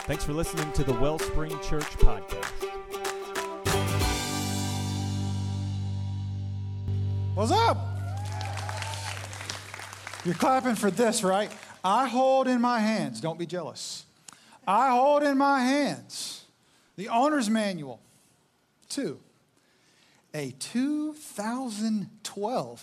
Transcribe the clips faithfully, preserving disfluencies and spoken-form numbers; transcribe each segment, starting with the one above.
Thanks for listening to the Wellspring Church podcast. What's up? You're clapping for this, right? I hold in my hands, don't be jealous. I hold in my hands the owner's manual to a two thousand twelve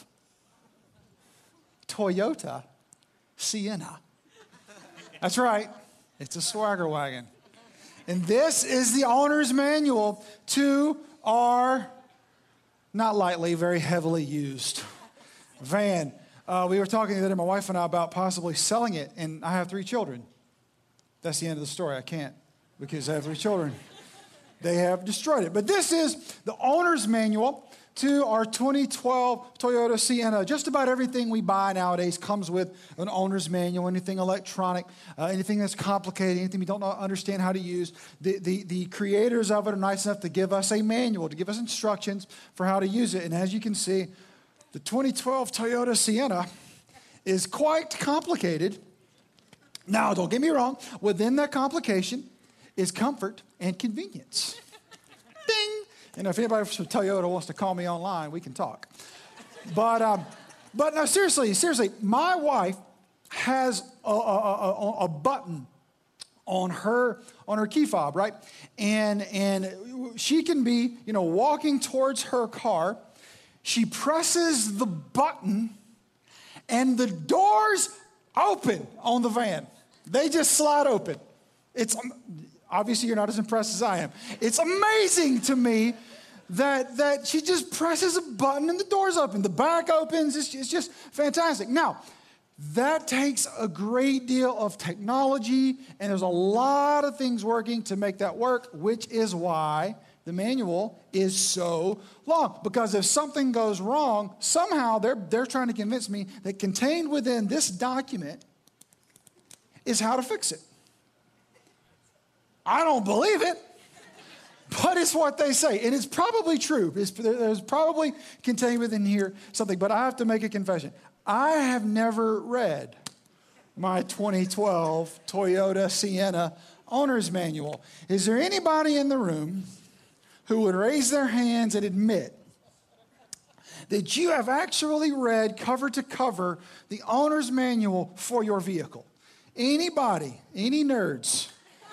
Toyota Sienna. That's right. It's a swagger wagon. And this is the owner's manual to our, not lightly, very heavily used van. Uh, we were talking the other day, my wife and I, about possibly selling it, and I have three children. That's the end of the story. I can't, because I have three children. They have destroyed it. But this is the owner's manual to our twenty twelve Toyota Sienna. Just about everything we buy nowadays comes with an owner's manual, anything electronic, uh, anything that's complicated, anything we don't know, understand how to use. The, the, the creators of it are nice enough to give us a manual, to give us instructions for how to use it. And as you can see, the twenty twelve Toyota Sienna is quite complicated. Now, don't get me wrong, within that complication is comfort and convenience. Ding! And if anybody from Toyota wants to call me online, we can talk. But um, but no, seriously, seriously, my wife has a, a, a, a button on her on her key fob, right? And and she can be, you know, walking towards her car. She presses the button, and the doors open on the van. They just slide open. It's obviously you're not as impressed as I am. It's amazing to me that that she just presses a button and the doors open. The back opens. It's, it's just fantastic. Now, that takes a great deal of technology, and there's a lot of things working to make that work, which is why the manual is so long. Because if something goes wrong, somehow they're, they're trying to convince me that contained within this document is how to fix it. I don't believe it, but it's what they say. And it's probably true. It's, there's probably contained within here something, but I have to make a confession. I have never read my twenty twelve Toyota Sienna owner's manual. Is there anybody in the room who would raise their hands and admit that you have actually read cover to cover the owner's manual for your vehicle? Anybody? Any nerds?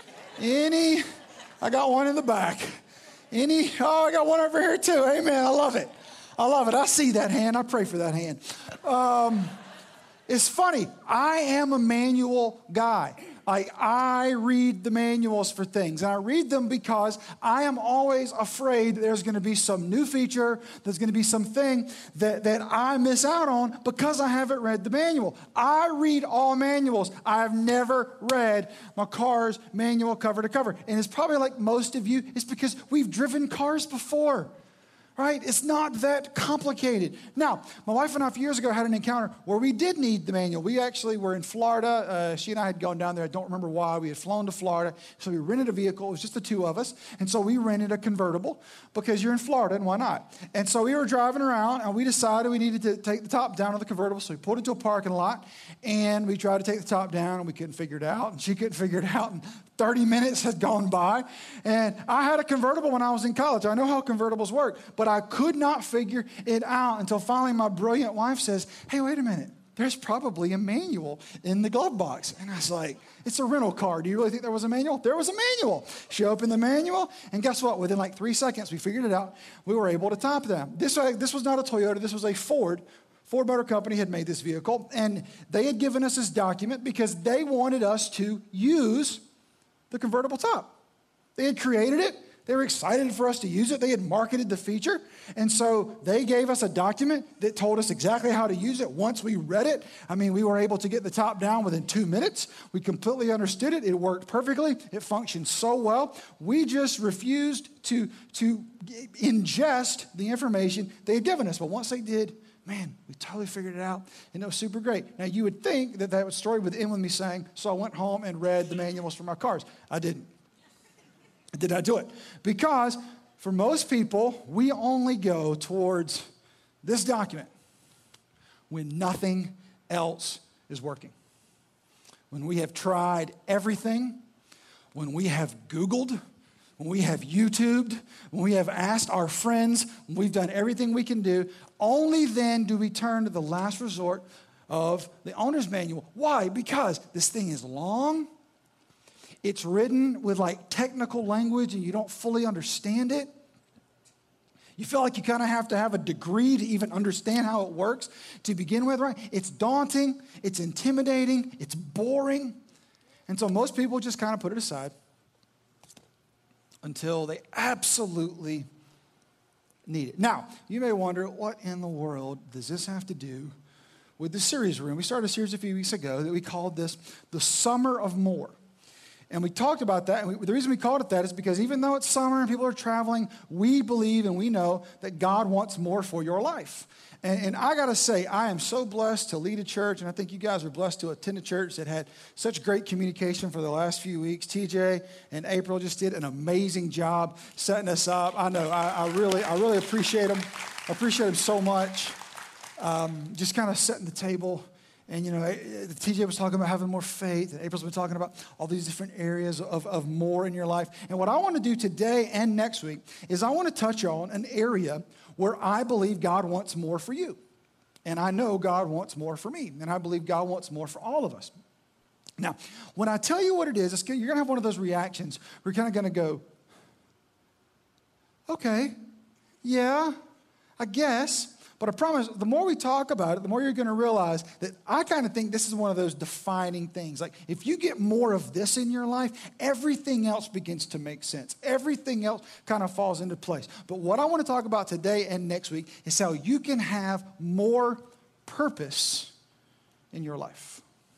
Any, I got one in the back. Any, oh, I got one over here too. Amen. I love it. I love it. I see that hand. I pray for that hand. Um, it's funny. I am a manual guy. I, I read the manuals for things, and I read them because I am always afraid that there's going to be some new feature, there's going to be something that, that I miss out on because I haven't read the manual. I read all manuals. I've never read my car's manual cover to cover, and it's probably like most of you, it's because we've driven cars before. Right? It's not that complicated. Now, my wife and I a few years ago had an encounter where we did need the manual. We actually were in Florida. Uh, she and I had gone down there. I don't remember why. We had flown to Florida. So we rented a vehicle. It was just the two of us. And so we rented a convertible because you're in Florida and why not? And so we were driving around and we decided we needed to take the top down of the convertible. So we pulled into a parking lot and we tried to take the top down and we couldn't figure it out. And she couldn't figure it out. And thirty minutes had gone by. And I had a convertible when I was in college. I know how convertibles work, but I could not figure it out until finally my brilliant wife says, hey, wait a minute. There's probably a manual in the glove box. And I was like, it's a rental car. Do you really think there was a manual? There was a manual. She opened the manual, and guess what? Within like three seconds, we figured it out. We were able to top them. This, this was not a Toyota. This was a Ford. Ford Motor Company had made this vehicle, and they had given us this document because they wanted us to use the convertible top. They had created it. They were excited for us to use it. They had marketed the feature. And so they gave us a document that told us exactly how to use it. Once we read it, I mean, we were able to get the top down within two minutes. We completely understood it. It worked perfectly. It functioned so well. We just refused to, to ingest the information they had given us. But once they did, man, we totally figured it out, and it was super great. Now, you would think that that story would end with me saying, so I went home and read the manuals for my cars. I didn't. I did not do it. Because for most people, we only go towards this document when nothing else is working. When we have tried everything, when we have Googled, when we have YouTubed, when we have asked our friends, when we've done everything we can do, only then do we turn to the last resort of the owner's manual. Why? Because this thing is long. It's written with like technical language and you don't fully understand it. You feel like you kind of have to have a degree to even understand how it works to begin with, right? It's daunting, it's intimidating, it's boring. And so most people just kind of put it aside until they absolutely need it. Now, you may wonder, what in the world does this have to do with the series we're in? We started a series a few weeks ago that we called this The Summer of More. And we talked about that, and we, the reason we called it that is because even though it's summer and people are traveling, we believe and we know that God wants more for your life. And, and I got to say, I am so blessed to lead a church, and I think you guys are blessed to attend a church that had such great communication for the last few weeks. T J and April just did an amazing job setting us up. I know, I, I really I really appreciate them. I appreciate them so much. Um, just kind of setting the table. And, you know, T J was talking about having more faith, and April's been talking about all these different areas of, of more in your life. And what I want to do today and next week is I want to touch on an area where I believe God wants more for you. And I know God wants more for me. And I believe God wants more for all of us. Now, when I tell you what it is, it's, you're going to have one of those reactions where you're kind of going to go, okay, yeah, I guess. But I promise, the more we talk about it, the more you're going to realize that I kind of think this is one of those defining things. Like, if you get more of this in your life, everything else begins to make sense. Everything else kind of falls into place. But what I want to talk about today and next week is how you can have more purpose in your life.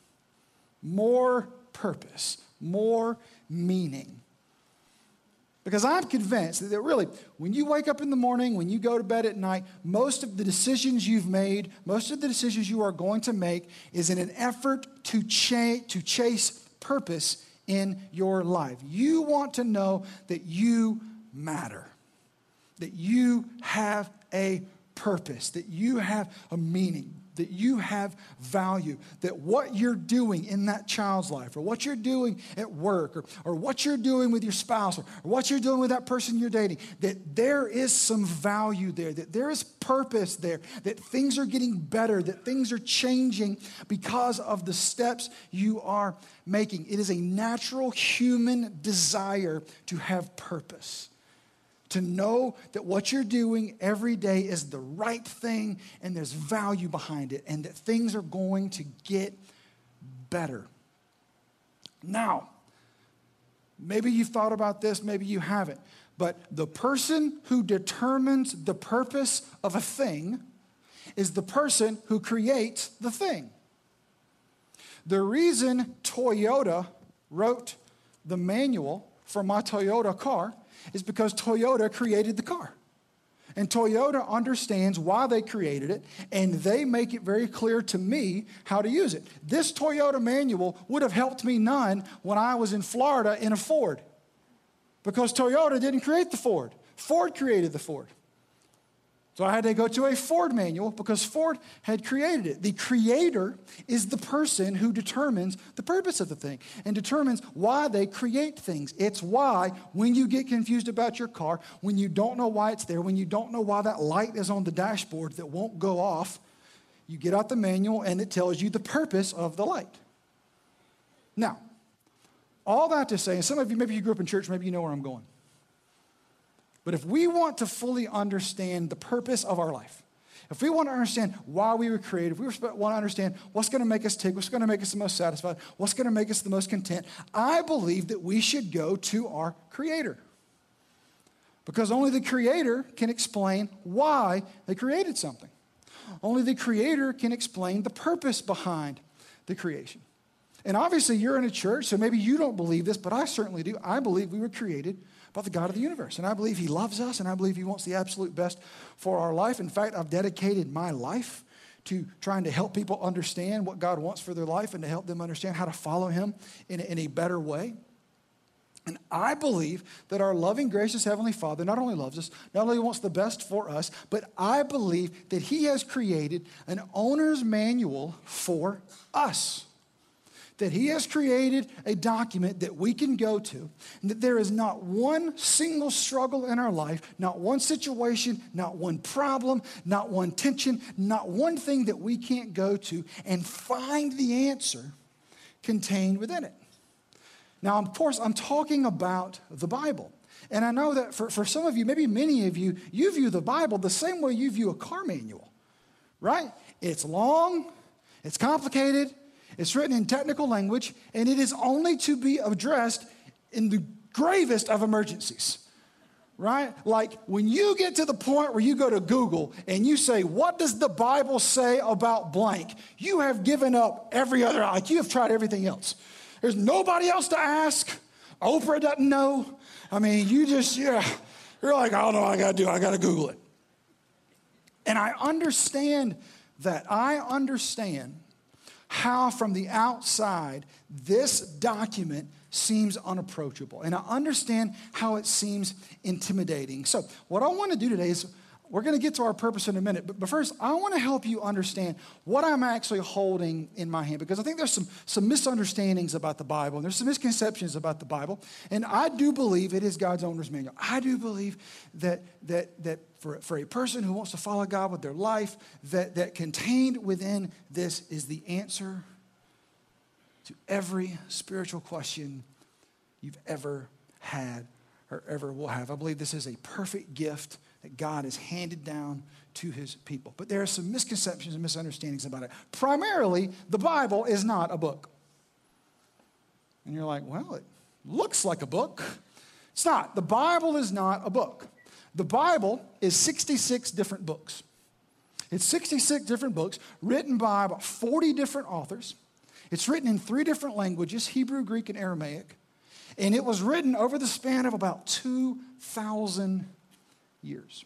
More purpose, more meaning. Because I'm convinced that really, when you wake up in the morning, when you go to bed at night, most of the decisions you've made, most of the decisions you are going to make is in an effort to, cha- to chase purpose in your life. You want to know that you matter, that you have a purpose, that you have a meaning, that you have value, that what you're doing in that child's life, or what you're doing at work, or, or what you're doing with your spouse, or, or what you're doing with that person you're dating, that there is some value there, that there is purpose there, that things are getting better, that things are changing because of the steps you are making. It is a natural human desire to have purpose. To know that what you're doing every day is the right thing and there's value behind it and that things are going to get better. Now, maybe you've thought about this, maybe you haven't, but the person who determines the purpose of a thing is the person who creates the thing. The reason Toyota wrote the manual for my Toyota car is because Toyota created the car. And Toyota understands why they created it, and they make it very clear to me how to use it. This Toyota manual would have helped me none when I was in Florida in a Ford, because Toyota didn't create the Ford. Ford created the Ford. So I had to go to a Ford manual because Ford had created it. The creator is the person who determines the purpose of the thing and determines why they create things. It's why when you get confused about your car, when you don't know why it's there, when you don't know why that light is on the dashboard that won't go off, you get out the manual and it tells you the purpose of the light. Now, all that to say, and some of you, maybe you grew up in church, maybe you know where I'm going. But if we want to fully understand the purpose of our life, if we want to understand why we were created, if we want to understand what's going to make us tick, what's going to make us the most satisfied, what's going to make us the most content, I believe that we should go to our Creator. Because only the Creator can explain why they created something. Only the Creator can explain the purpose behind the creation. And obviously you're in a church, so maybe you don't believe this, but I certainly do. I believe we were created by the God of the universe. And I believe He loves us, and I believe He wants the absolute best for our life. In fact, I've dedicated my life to trying to help people understand what God wants for their life and to help them understand how to follow Him in a, in a better way. And I believe that our loving, gracious Heavenly Father not only loves us, not only wants the best for us, but I believe that He has created an owner's manual for us that he has created a document that we can go to, and that there is not one single struggle in our life, not one situation, not one problem, not one tension, not one thing that we can't go to and find the answer contained within it. Now, of course, I'm talking about the Bible. And I know that for, for some of you, maybe many of you, you view the Bible the same way you view a car manual, right? It's long, it's complicated, it's written in technical language, and it is only to be addressed in the gravest of emergencies, right? Like when you get to the point where you go to Google and you say, what does the Bible say about blank? You have given up every other, like you have tried everything else. There's nobody else to ask. Oprah doesn't know. I mean, you just, yeah, you're like, I don't know what I got to do. I got to Google it. And I understand that. I understand how from the outside this document seems unapproachable. And I understand how it seems intimidating. So what I want to do today is we're going to get to our purpose in a minute. But, but first, I want to help you understand what I'm actually holding in my hand, because I think there's some, some misunderstandings about the Bible, and there's some misconceptions about the Bible. And I do believe it is God's owner's manual. I do believe that, that, that for, for a person who wants to follow God with their life, that, that contained within this is the answer to every spiritual question you've ever had or ever will have. I believe this is a perfect gift that God has handed down to his people. But there are some misconceptions and misunderstandings about it. Primarily, the Bible is not a book. And you're like, well, it looks like a book. It's not. The Bible is not a book. The Bible is sixty-six different books. It's sixty-six different books written by about forty different authors. It's written in three different languages, Hebrew, Greek, and Aramaic. And it was written over the span of about two thousand years.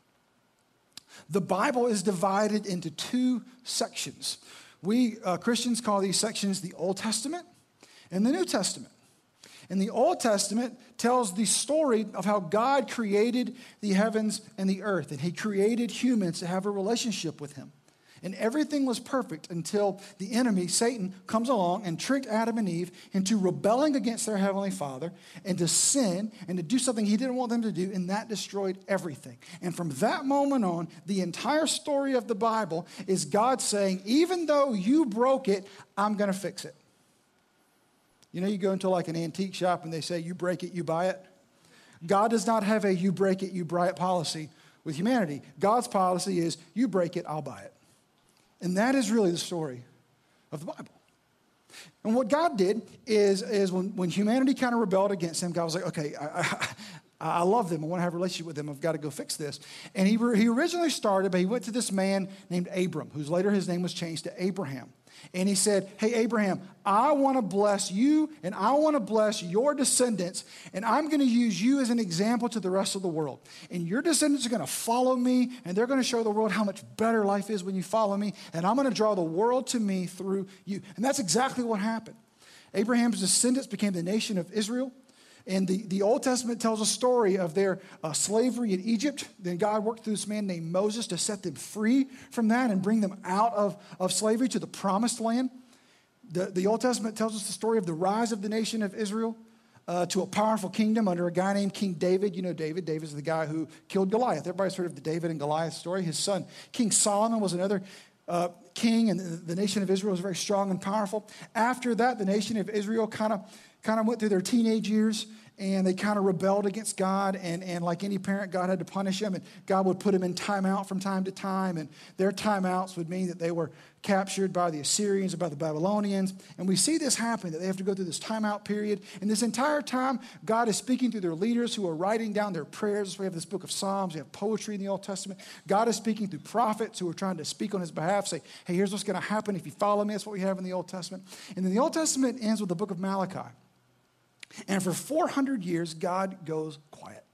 The Bible is divided into two sections. We uh, Christians call these sections the Old Testament and the New Testament. And the Old Testament tells the story of how God created the heavens and the earth, and he created humans to have a relationship with him. And everything was perfect until the enemy, Satan, comes along and tricked Adam and Eve into rebelling against their heavenly Father and to sin and to do something he didn't want them to do, and that destroyed everything. And from that moment on, the entire story of the Bible is God saying, even though you broke it, I'm going to fix it. You know, you go into like an antique shop and they say, you break it, you buy it. God does not have a you break it, you buy it policy with humanity. God's policy is, you break it, I'll buy it. And that is really the story of the Bible. And what God did is, is when, when humanity kind of rebelled against him, God was like, okay, I, I, I love them. I want to have a relationship with them. I've got to go fix this. And he, he originally started, but he went to this man named Abram, whose later his name was changed to Abraham. And he said, hey, Abraham, I want to bless you and I want to bless your descendants, and I'm going to use you as an example to the rest of the world. And your descendants are going to follow me, and they're going to show the world how much better life is when you follow me, and I'm going to draw the world to me through you. And that's exactly what happened. Abraham's descendants became the nation of Israel. And the, the Old Testament tells a story of their uh, slavery in Egypt. Then God worked through this man named Moses to set them free from that and bring them out of, of slavery to the promised land. The, the Old Testament tells us the story of the rise of the nation of Israel uh, to a powerful kingdom under a guy named King David. You know David. David's the guy who killed Goliath. Everybody's heard of the David and Goliath story. His son, King Solomon, was another uh, king, and the, the nation of Israel was very strong and powerful. After that, the nation of Israel kind of kind of went through their teenage years, and they kind of rebelled against God, and, and like any parent, God had to punish them, and God would put them in timeout from time to time, and their timeouts would mean that they were captured by the Assyrians or by the Babylonians, and we see this happen, that they have to go through this timeout period, and this entire time, God is speaking through their leaders who are writing down their prayers. We have this book of Psalms, we have poetry in the Old Testament. God is speaking through prophets who are trying to speak on his behalf, say, hey, here's what's going to happen if you follow me. That's what we have in the Old Testament. And then the Old Testament ends with the book of Malachi. And for four hundred years, God goes quiet.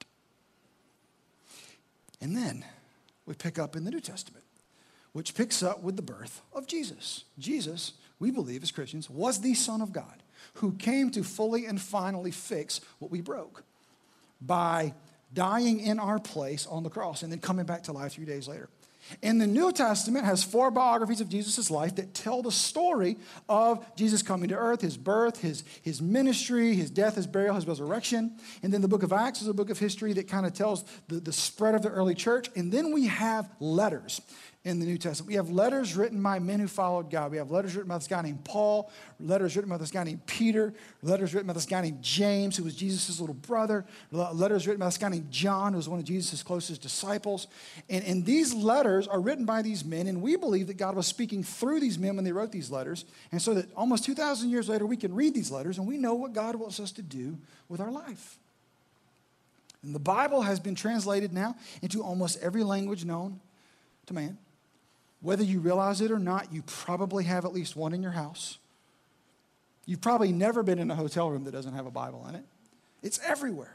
And then we pick up in the New Testament, which picks up with the birth of Jesus. Jesus, we believe as Christians, was the Son of God who came to fully and finally fix what we broke by dying in our place on the cross and then coming back to life three days later. And the New Testament has four biographies of Jesus' life that tell the story of Jesus coming to earth, his birth, his, his ministry, his death, his burial, his resurrection. And then the book of Acts is a book of history that kind of tells the, the spread of the early church. And then we have letters in the New Testament. We have letters written by men who followed God. We have letters written by this guy named Paul, letters written by this guy named Peter, letters written by this guy named James, who was Jesus' little brother, letters written by this guy named John, who was one of Jesus' closest disciples. And, and these letters are written by these men, and we believe that God was speaking through these men when they wrote these letters. And so that almost two thousand years later, we can read these letters, and we know what God wants us to do with our life. And the Bible has been translated now into almost every language known to man. Whether you realize it or not, you probably have at least one in your house. You've probably never been in a hotel room that doesn't have a Bible in it. It's everywhere.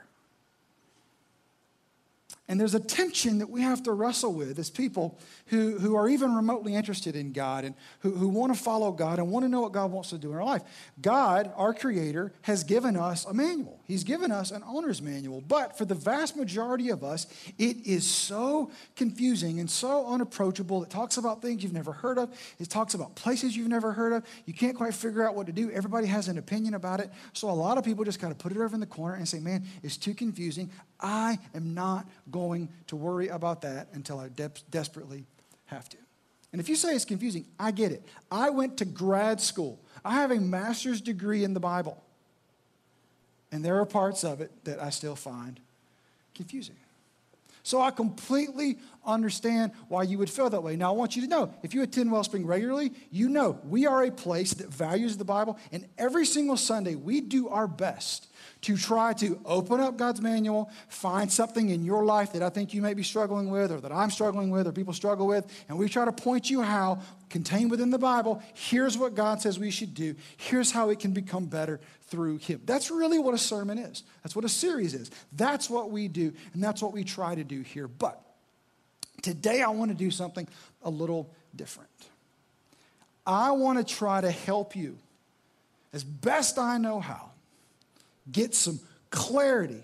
And there's a tension that we have to wrestle with as people who, who are even remotely interested in God and who, who want to follow God and want to know what God wants to do in our life. God, our Creator, has given us a manual. He's given us an owner's manual. But for the vast majority of us, it is so confusing and so unapproachable. It talks about things you've never heard of. It talks about places you've never heard of. You can't quite figure out what to do. Everybody has an opinion about it. So a lot of people just kind of put it over in the corner and say, man, it's too confusing. I am not going to worry about that until I de- desperately have to. And if you say it's confusing, I get it. I went to grad school. I have a master's degree in the Bible. And there are parts of it that I still find confusing. So I completely understand why you would feel that way. Now, I want you to know, if you attend Wellspring regularly, you know we are a place that values the Bible. And every single Sunday, we do our best to try to open up God's manual, find something in your life that I think you may be struggling with or that I'm struggling with or people struggle with, and we try to point you how, contained within the Bible, here's what God says we should do. Here's how it can become better through Him. That's really what a sermon is. That's what a series is. That's what we do, and that's what we try to do here. But today I want to do something a little different. I want to try to help you, as best I know how, get some clarity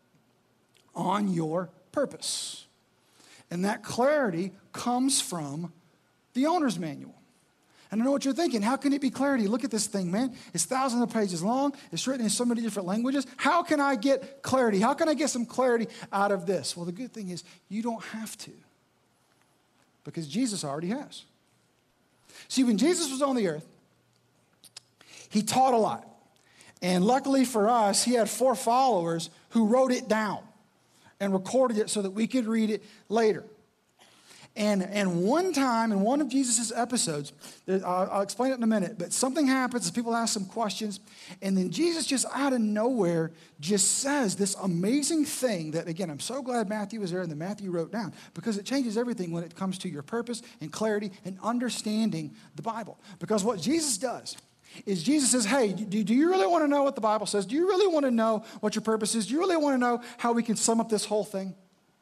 on your purpose. And that clarity comes from the owner's manual. And I know what you're thinking. How can it be clarity? Look at this thing, man. It's thousands of pages long. It's written in so many different languages. How can I get clarity? How can I get some clarity out of this? Well, the good thing is you don't have to, because Jesus already has. See, when Jesus was on the earth, He taught a lot. And luckily for us, He had four followers who wrote it down and recorded it so that we could read it later. And, and one time in one of Jesus' episodes, I'll, I'll explain it in a minute, but something happens as people ask some questions, and then Jesus just out of nowhere just says this amazing thing that, again, I'm so glad Matthew was there and that Matthew wrote down, because it changes everything when it comes to your purpose and clarity and understanding the Bible. Because what Jesus does is Jesus says, hey, do, do you really want to know what the Bible says? Do you really want to know what your purpose is? Do you really want to know how we can sum up this whole thing?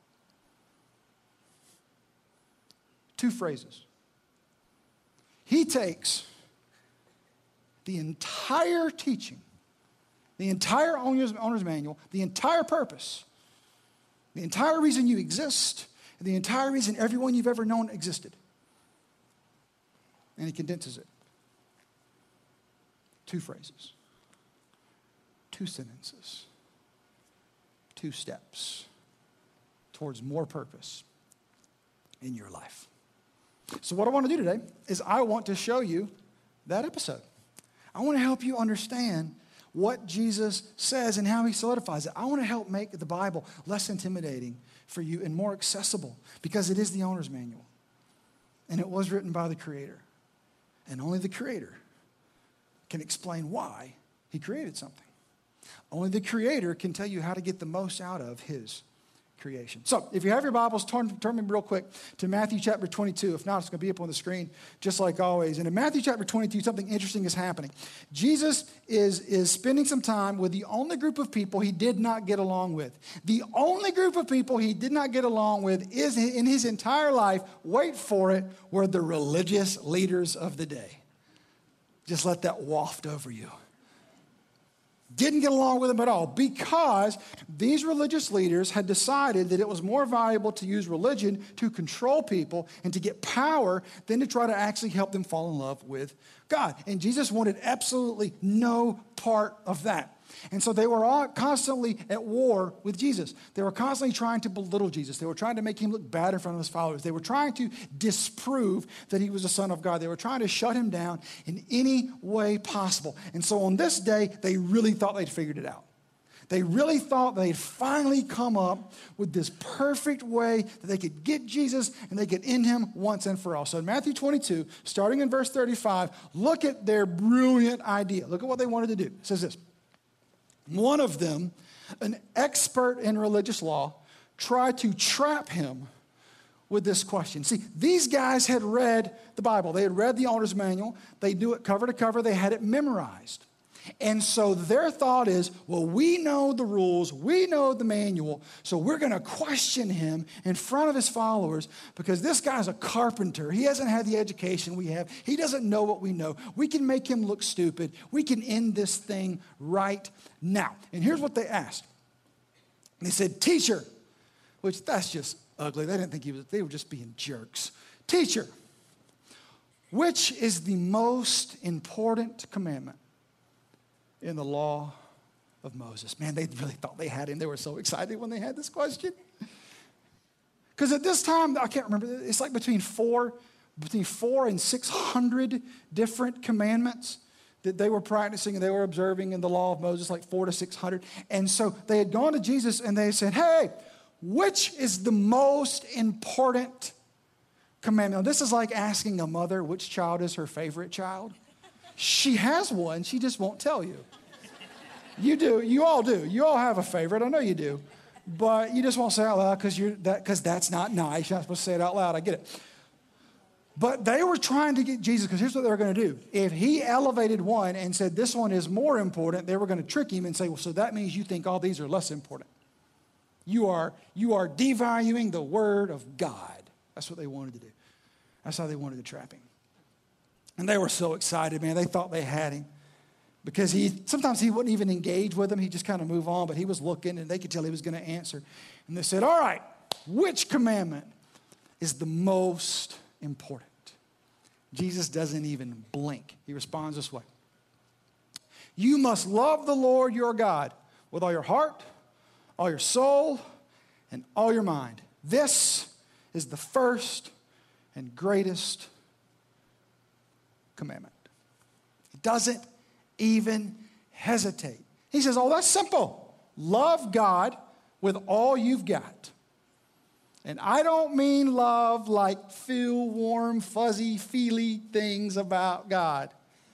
Two phrases. He takes the entire teaching, the entire owner's, owner's manual, the entire purpose, the entire reason you exist, and the entire reason everyone you've ever known existed, and He condenses it. Two phrases, two sentences, two steps towards more purpose in your life. So what I want to do today is I want to show you that episode. I want to help you understand what Jesus says and how He solidifies it. I want to help make the Bible less intimidating for you and more accessible, because it is the owner's manual. And it was written by the Creator. And only the Creator can explain why He created something. Only the Creator can tell you how to get the most out of His creation. So if you have your Bibles, turn, turn me real quick to Matthew chapter twenty-two. If not, it's going to be up on the screen just like always. And in Matthew chapter twenty-two, something interesting is happening. Jesus is, is spending some time with the only group of people He did not get along with. The only group of people He did not get along with is in His entire life, wait for it, were the religious leaders of the day. Just let that waft over you. didn't get along with him at all because these religious leaders had decided that it was more valuable to use religion to control people and to get power than to try to actually help them fall in love with God. And Jesus wanted absolutely no part of that. And so they were all constantly at war with Jesus. They were constantly trying to belittle Jesus. They were trying to make him look bad in front of his followers. They were trying to disprove that he was the Son of God. They were trying to shut him down in any way possible. And so on this day, they really thought they'd figured it out. They really thought they'd finally come up with this perfect way that they could get Jesus and they could end him once and for all. So in Matthew twenty-two, starting in verse thirty-five, look at their brilliant idea. Look at what they wanted to do. It says this. One of them, an expert in religious law, tried to trap him with this question. See, these guys had read the Bible. They had read the owner's manual. They knew it cover to cover. They had it memorized. And so their thought is, well, we know the rules. We know the manual. So we're going to question him in front of his followers because this guy's a carpenter. He hasn't had the education we have. He doesn't know what we know. We can make him look stupid. We can end this thing right now. And here's what they asked. They said, teacher, which that's just ugly. They didn't think he was, they were just being jerks. Teacher, which is the most important commandment in the law of Moses? Man, they really thought they had him. They were so excited when they had this question. Because at this time, I can't remember, it's like between four, between four and six hundred different commandments that they were practicing and they were observing in the law of Moses, like four to six hundred. And so they had gone to Jesus and they said, hey, which is the most important commandment? Now, this is like asking a mother which child is her favorite child. She has one, she just won't tell you. You do, you all do. You all have a favorite, I know you do. But you just won't say it out loud because you're that because that's not nice. You're not supposed to say it out loud, I get it. But they were trying to get Jesus, because here's what they were going to do. If he elevated one and said this one is more important, they were going to trick him and say, well, so that means you think all these are less important. You are, you are devaluing the word of God. That's what they wanted to do. That's how they wanted to trap him. And they were so excited, man. They thought they had him. Because he sometimes he wouldn't even engage with them. He'd just kind of move on. But he was looking, and they could tell he was going to answer. And they said, all right, which commandment is the most important? Jesus doesn't even blink. He responds this way. You must love the Lord your God with all your heart, all your soul, and all your mind. This is the first and greatest commandment. He doesn't even hesitate. He says, oh, that's simple. Love God with all you've got. And I don't mean love like feel warm, fuzzy, feely things about God.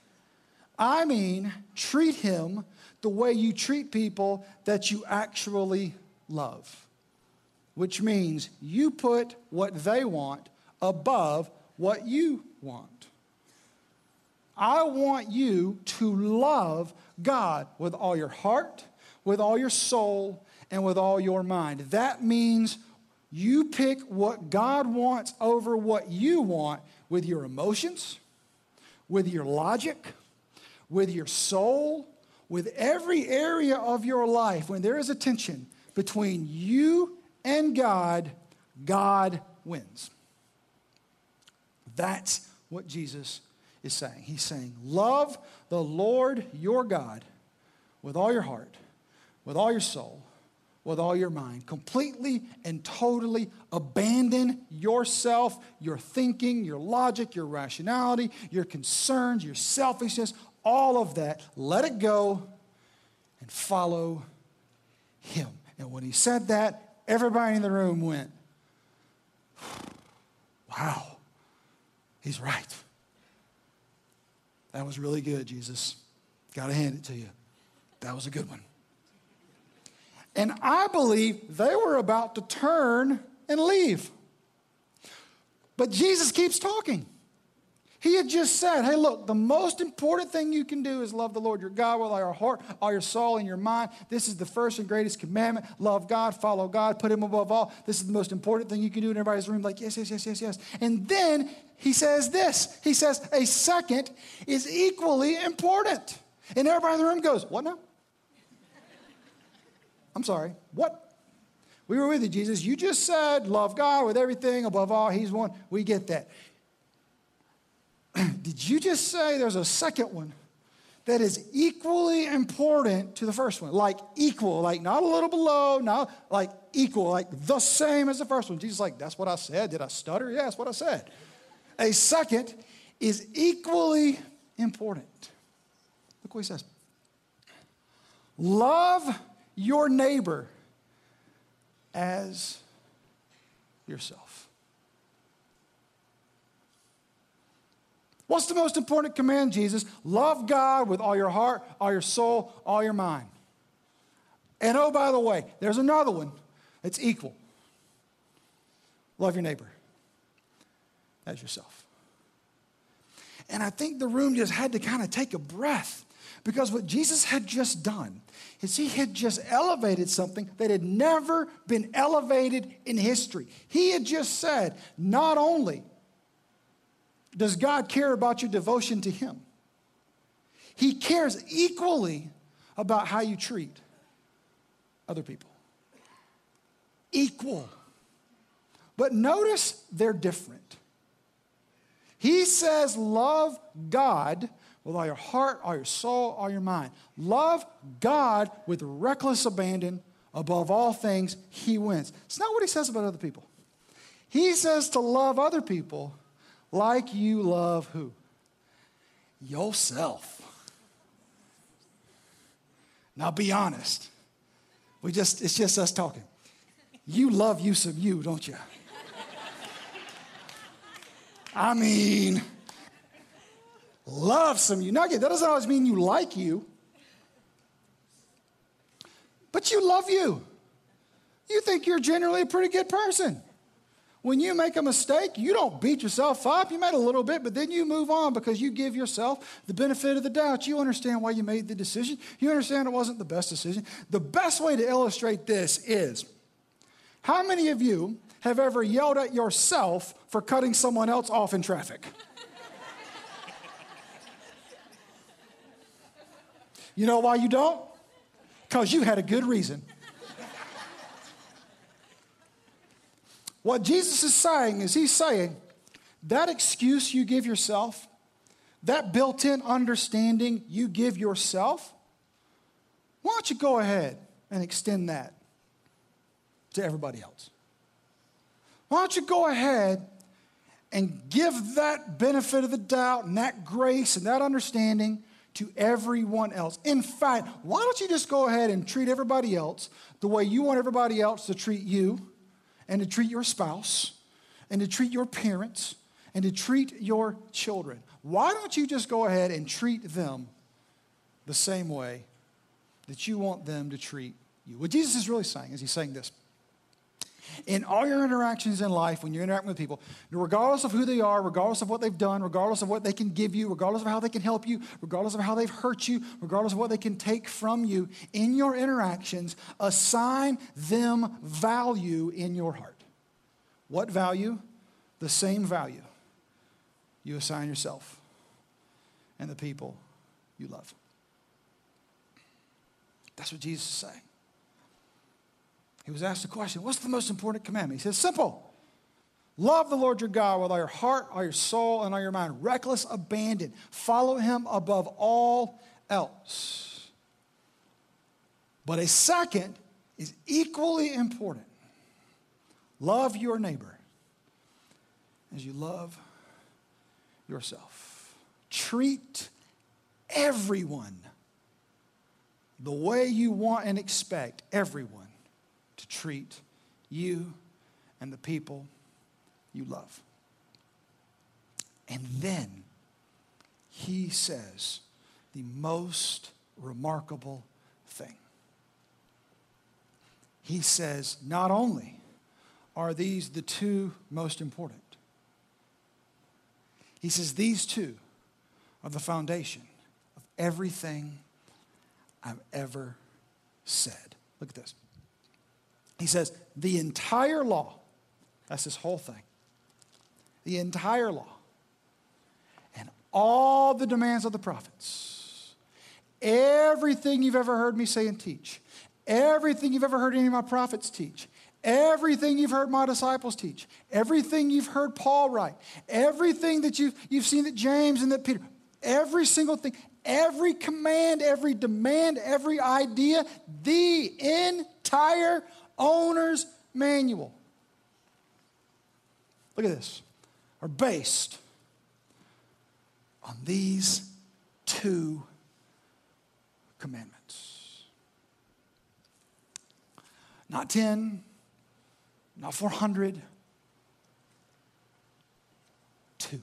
I mean treat him the way you treat people that you actually love. Which means you put what they want above what you want. I want you to love God with all your heart, with all your soul, and with all your mind. That means you pick what God wants over what you want with your emotions, with your logic, with your soul, with every area of your life. When there is a tension between you and God, God wins. That's what Jesus is saying. He's saying, love the Lord your God with all your heart, with all your soul, with all your mind. Completely and totally abandon yourself, your thinking, your logic, your rationality, your concerns, your selfishness, all of that. Let it go and follow him. And when he said that, everybody in the room went, wow, he's right. That was really good, Jesus. Got to hand it to you. That was a good one. And I believe they were about to turn and leave. But Jesus keeps talking. He had just said, hey, look, the most important thing you can do is love the Lord your God with all your heart, all your soul, and your mind. This is the first and greatest commandment. Love God, follow God, put him above all. This is the most important thing you can do. And everybody's room like, yes, yes, yes, yes, yes. And then he says this. He says, a second is equally important. And everybody in the room goes, what now? I'm sorry, what? We were with you, Jesus. You just said love God with everything, above all, he's one. We get that. Did you just say there's a second one that is equally important to the first one? Like equal, like not a little below, not like equal, like the same as the first one. Jesus is like, that's what I said. Did I stutter? Yeah, that's what I said. A second is equally important. Look what he says. Love your neighbor as yourself. What's the most important command, Jesus? Love God with all your heart, all your soul, all your mind. And oh, by the way, there's another one that's equal. Love your neighbor as yourself. And I think the room just had to kind of take a breath, because what Jesus had just done is he had just elevated something that had never been elevated in history. He had just said, not only does God care about your devotion to him, he cares equally about how you treat other people. Equal. But notice they're different. He says, love God with all your heart, all your soul, all your mind. Love God with reckless abandon. Above all things, he wins. It's not what he says about other people. He says to love other people like you love who? Yourself. Now be honest. We just, it's just us talking. You love you some you, don't you? I mean, love some you. Now again, that doesn't always mean you like you. But you love you. You think you're generally a pretty good person. When you make a mistake, you don't beat yourself up. You made a little bit, but then you move on because you give yourself the benefit of the doubt. You understand why you made the decision. You understand it wasn't the best decision. The best way to illustrate this is, how many of you have ever yelled at yourself for cutting someone else off in traffic? You know why you don't? Because you had a good reason. What Jesus is saying is he's saying that excuse you give yourself, that built-in understanding you give yourself, why don't you go ahead and extend that to everybody else? Why don't you go ahead and give that benefit of the doubt and that grace and that understanding to everyone else? In fact, why don't you just go ahead and treat everybody else the way you want everybody else to treat you, and to treat your spouse, and to treat your parents, and to treat your children? Why don't you just go ahead and treat them the same way that you want them to treat you? What Jesus is really saying is he's saying this. In all your interactions in life, when you're interacting with people, regardless of who they are, regardless of what they've done, regardless of what they can give you, regardless of how they can help you, regardless of how they've hurt you, regardless of what they can take from you, in your interactions, assign them value in your heart. What value? The same value you assign yourself and the people you love. That's what Jesus is saying. He was asked a question, what's the most important commandment? He says, simple. Love the Lord your God with all your heart, all your soul, and all your mind. Reckless abandon. Follow him above all else. But a second is equally important. Love your neighbor as you love yourself. Treat everyone the way you want and expect everyone to treat you and the people you love. And then he says the most remarkable thing. He says, not only are these the two most important, he says these two are the foundation of everything I've ever said. Look at this. He says, the entire law, that's this whole thing, the entire law, and all the demands of the prophets, everything you've ever heard me say and teach, everything you've ever heard any of my prophets teach, everything you've heard my disciples teach, everything you've heard Paul write, everything that you've, you've seen that James and that Peter, every single thing, every command, every demand, every idea, the entire owner's manual. Look at this. Are based on these two commandments. Not ten, not four hundred, two.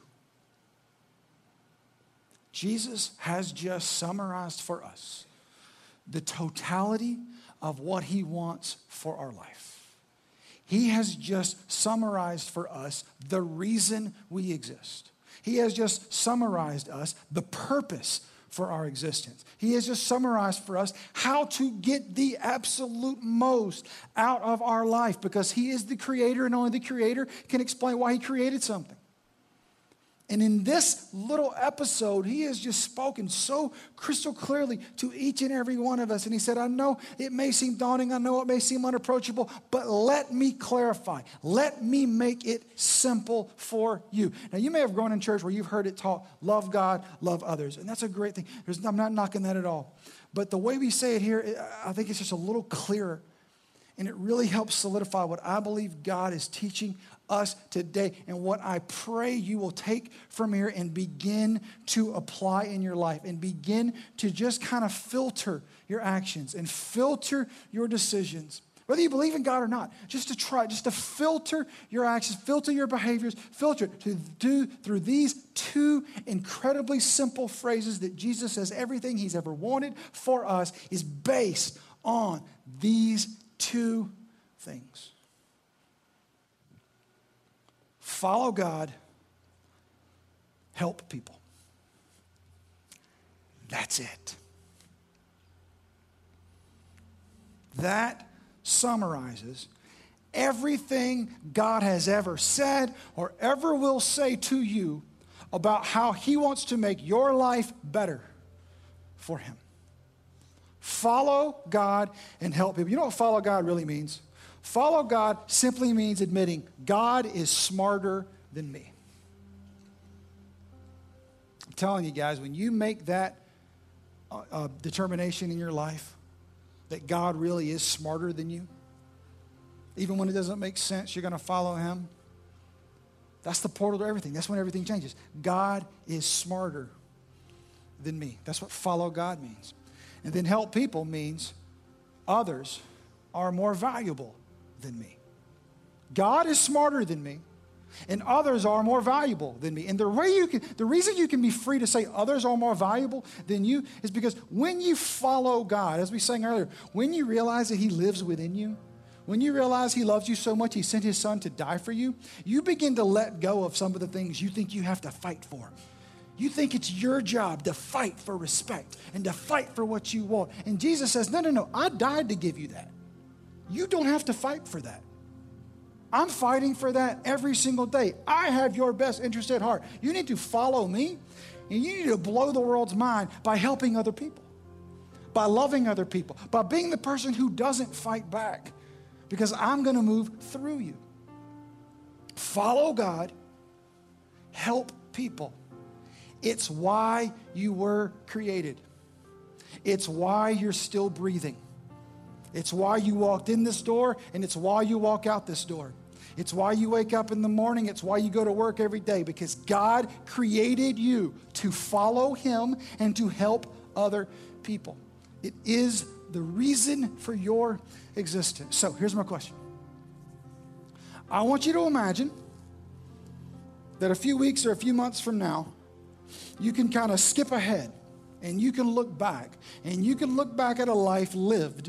Jesus has just summarized for us the totality of what he wants for our life. He has just summarized for us the reason we exist. He has just summarized us the purpose for our existence. He has just summarized for us how to get the absolute most out of our life, because he is the creator, and only the creator can explain why he created something. And in this little episode, he has just spoken so crystal clearly to each and every one of us. And he said, I know it may seem daunting. I know it may seem unapproachable, but let me clarify. Let me make it simple for you. Now, you may have grown in church where you've heard it taught, love God, love others. And that's a great thing. There's, I'm not knocking that at all. But the way we say it here, I think it's just a little clearer. And it really helps solidify what I believe God is teaching us today, and what I pray you will take from here and begin to apply in your life, and begin to just kind of filter your actions and filter your decisions. Whether you believe in God or not, just to try, just to filter your actions, filter your behaviors, filter it to do through these two incredibly simple phrases that Jesus says everything he's ever wanted for us is based on these two things. Follow God, help people. That's it. That summarizes everything God has ever said or ever will say to you about how he wants to make your life better for him. Follow God and help people. You know what follow God really means? Follow God simply means admitting God is smarter than me. I'm telling you guys, when you make that uh, uh, determination in your life that God really is smarter than you, even when it doesn't make sense, you're going to follow him. That's the portal to everything. That's when everything changes. God is smarter than me. That's what follow God means. And then help people means others are more valuable than me. God is smarter than me, and others are more valuable than me. And the way you can, the reason you can be free to say others are more valuable than you is because when you follow God, as we sang earlier, when you realize that he lives within you, when you realize he loves you so much, he sent his son to die for you, you begin to let go of some of the things you think you have to fight for. You think it's your job to fight for respect and to fight for what you want. And Jesus says, no, no, no, I died to give you that. You don't have to fight for that. I'm fighting for that every single day. I have your best interest at heart. You need to follow me, and you need to blow the world's mind by helping other people, by loving other people, by being the person who doesn't fight back, because I'm going to move through you. Follow God, help people. It's why you were created. It's why you're still breathing. It's why you walked in this door, and it's why you walk out this door. It's why you wake up in the morning. It's why you go to work every day, because God created you to follow him and to help other people. It is the reason for your existence. So here's my question. I want you to imagine that a few weeks or a few months from now, you can kind of skip ahead and you can look back, and you can look back at a life lived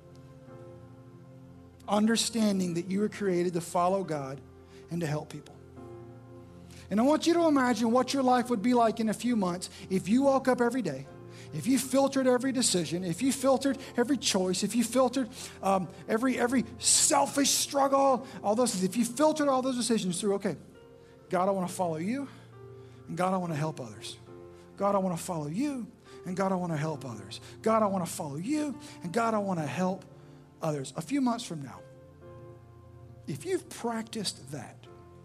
understanding that you were created to follow God and to help people. And I want you to imagine what your life would be like in a few months if you woke up every day, if you filtered every decision, if you filtered every choice, if you filtered um, every every selfish struggle, all those things, if you filtered all those decisions through, okay, God, I want to follow you, and God, I want to help others. God, I want to follow you, and God, I want to help others. God, I want to follow you, and God, I want to help others. A few months from now, if you've practiced that,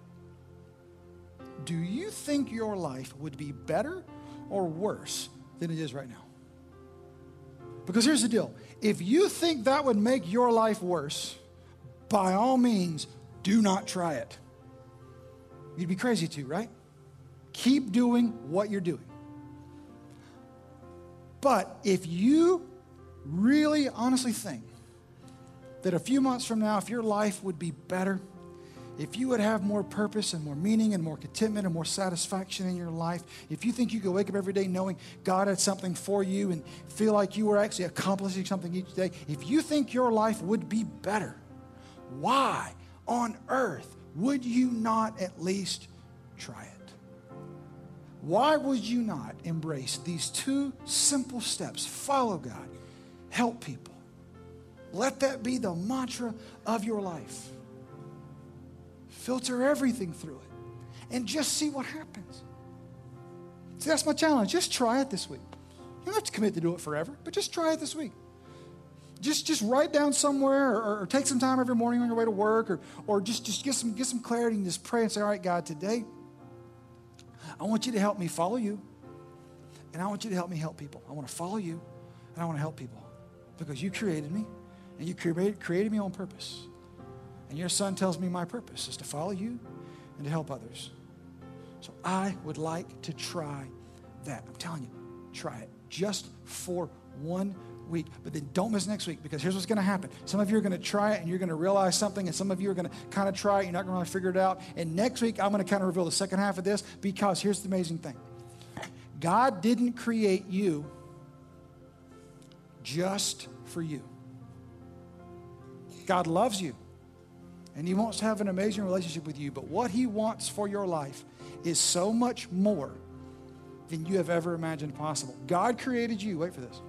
do you think your life would be better or worse than it is right now? Because here's the deal. If you think that would make your life worse, by all means, do not try it. You'd be crazy to, right? Keep doing what you're doing. But if you really honestly think that a few months from now, if your life would be better, if you would have more purpose and more meaning and more contentment and more satisfaction in your life, if you think you could wake up every day knowing God had something for you and feel like you were actually accomplishing something each day, if you think your life would be better, why on earth would you not at least try it? Why would you not embrace these two simple steps? Follow God, help people. Let that be the mantra of your life. Filter everything through it and just see what happens. See, that's my challenge. Just try it this week. You don't have to commit to do it forever, but just try it this week. Just just write down somewhere or, or take some time every morning on your way to work or, or just, just get some, get some clarity and just pray and say, all right, God, today I want you to help me follow you and I want you to help me help people. I want to follow you and I want to help people because you created me and you created, created me on purpose. And your son tells me my purpose is to follow you and to help others. So I would like to try that. I'm telling you, try it just for one week. But then don't miss next week because here's what's going to happen. Some of you are going to try it and you're going to realize something, and some of you are going to kind of try it. You're not going to really figure it out. And next week, I'm going to kind of reveal the second half of this because here's the amazing thing. God didn't create you just for you. God loves you. And he wants to have an amazing relationship with you. But what he wants for your life is so much more than you have ever imagined possible. God created you, wait for this,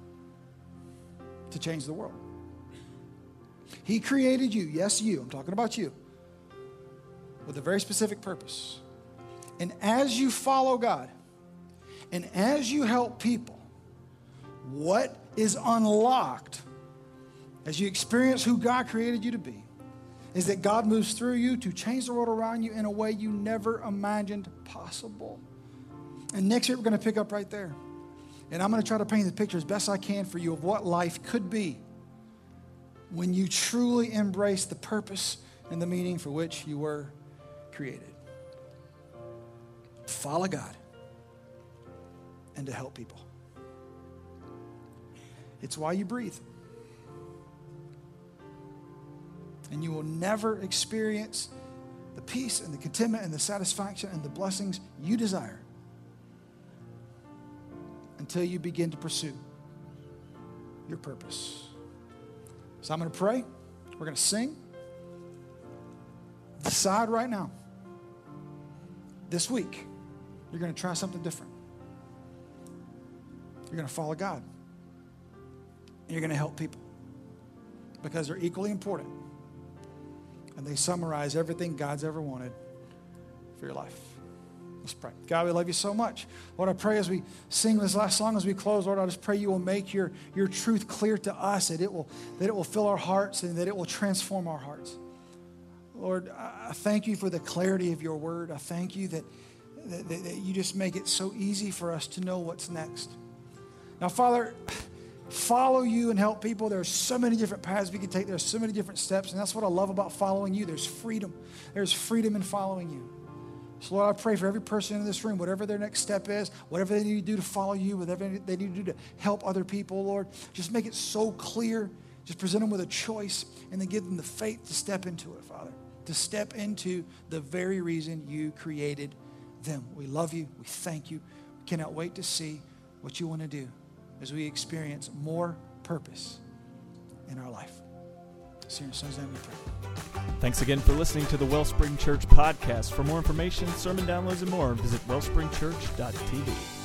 to change the world. He created you, yes, you, I'm talking about you, with a very specific purpose. And as you follow God, and as you help people, what is unlocked as you experience who God created you to be is that God moves through you to change the world around you in a way you never imagined possible. And next year, we're going to pick up right there. And I'm going to try to paint the picture as best I can for you of what life could be when you truly embrace the purpose and the meaning for which you were created. Follow God and to help people. It's why you breathe. And you will never experience the peace and the contentment and the satisfaction and the blessings you desire until you begin to pursue your purpose. So I'm going to pray. We're going to sing. Decide right now, this week, you're going to try something different. You're going to follow God. And you're going to help people because they're equally important. And they summarize everything God's ever wanted for your life. Let's pray. God, we love you so much. Lord, I pray as we sing this last song, as we close, Lord, I just pray you will make your, your truth clear to us, that it will, that it will fill our hearts and that it will transform our hearts. Lord, I thank you for the clarity of your word. I thank you that, that, that you just make it so easy for us to know what's next. Now, Father, follow you and help people. There's so many different paths we can take. There's so many different steps, and that's what I love about following you. There's freedom. There's freedom in following you. So, Lord, I pray for every person in this room, whatever their next step is, whatever they need to do to follow you, whatever they need to do to help other people, Lord, just make it so clear. Just present them with a choice and then give them the faith to step into it, Father, to step into the very reason you created them. We love you. We thank you. We cannot wait to see what you want to do as we experience more purpose in our life. See you in your son's name we pray. Thanks again for listening to the Wellspring Church podcast. For more information, sermon downloads, and more, visit wellspring church dot t v.